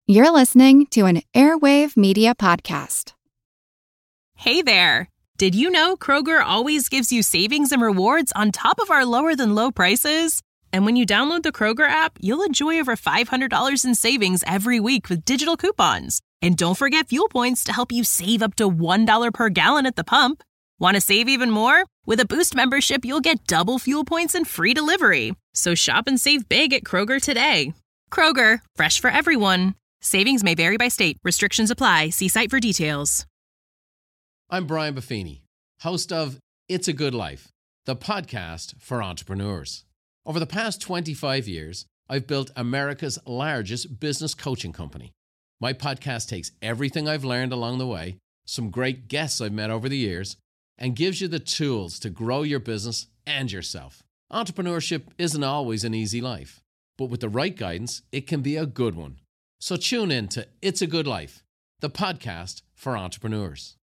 You're listening to an Airwave Media Podcast. Hey there! Did you know Kroger always gives you savings and rewards on top of our lower-than-low prices? And when you download the Kroger app, you'll enjoy over $500 in savings every week with digital coupons. And don't forget fuel points to help you save up to $1 per gallon at the pump. Want to save even more? With a Boost membership, you'll get double fuel points and free delivery. So shop and save big at Kroger today. Kroger, fresh for everyone. Savings may vary by state. Restrictions apply. See site for details. I'm Brian Buffini, host of It's a Good Life, the podcast for entrepreneurs. Over the past 25 years, I've built America's largest business coaching company. My podcast takes everything I've learned along the way, some great guests I've met over the years, and gives you the tools to grow your business and yourself. Entrepreneurship isn't always an easy life, but with the right guidance, it can be a good one. So tune in to It's a Good Life, the podcast for entrepreneurs.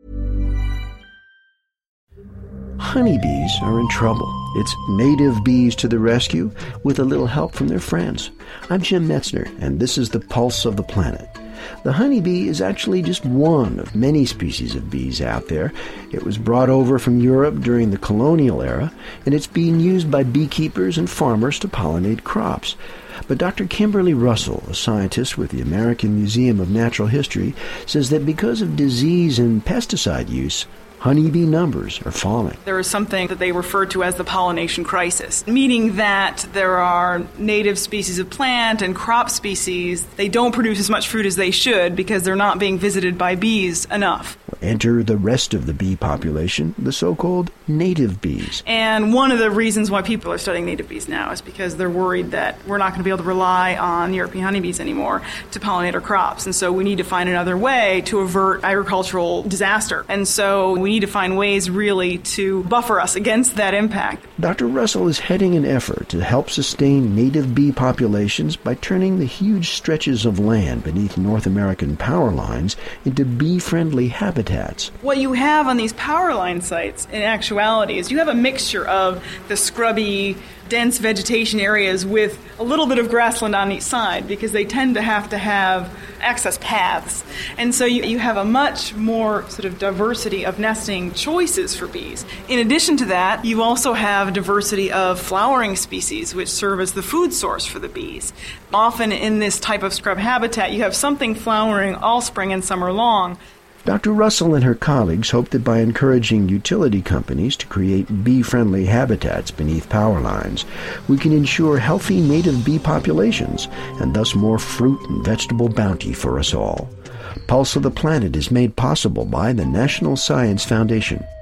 Honeybees are in trouble. It's native bees to the rescue with a little help from their friends. I'm Jim Metzner, and this is the Pulse of the Planet. The honeybee is actually just one of many species of bees out there. It was brought over from Europe during the colonial era, and it's being used by beekeepers and farmers to pollinate crops. But Dr. Kimberly Russell, a scientist with the American Museum of Natural History, says that because of disease and pesticide use, honeybee numbers are falling. There is something that they refer to as the pollination crisis, meaning that there are native species of plant and crop species. They don't produce as much fruit as they should because they're not being visited by bees enough. Enter the rest of the bee population, the so-called native bees. And one of the reasons why people are studying native bees now is because they're worried that we're not going to be able to rely on European honeybees anymore to pollinate our crops. And so we need to find another way to avert agricultural disaster. And so we need to find ways really to buffer us against that impact. Dr. Russell is heading an effort to help sustain native bee populations by turning the huge stretches of land beneath North American power lines into bee-friendly habitats. What you have on these power line sites, in actuality, is you have a mixture of the scrubby, dense vegetation areas with a little bit of grassland on each side because they tend to have access paths. And so you have a much more sort of diversity of nesting choices for bees. In addition to that, you also have diversity of flowering species which serve as the food source for the bees. Often in this type of scrub habitat, you have something flowering all spring and summer long. Dr. Russell and her colleagues hope that by encouraging utility companies to create bee-friendly habitats beneath power lines, we can ensure healthy native bee populations and thus more fruit and vegetable bounty for us all. Pulse of the Planet is made possible by the National Science Foundation.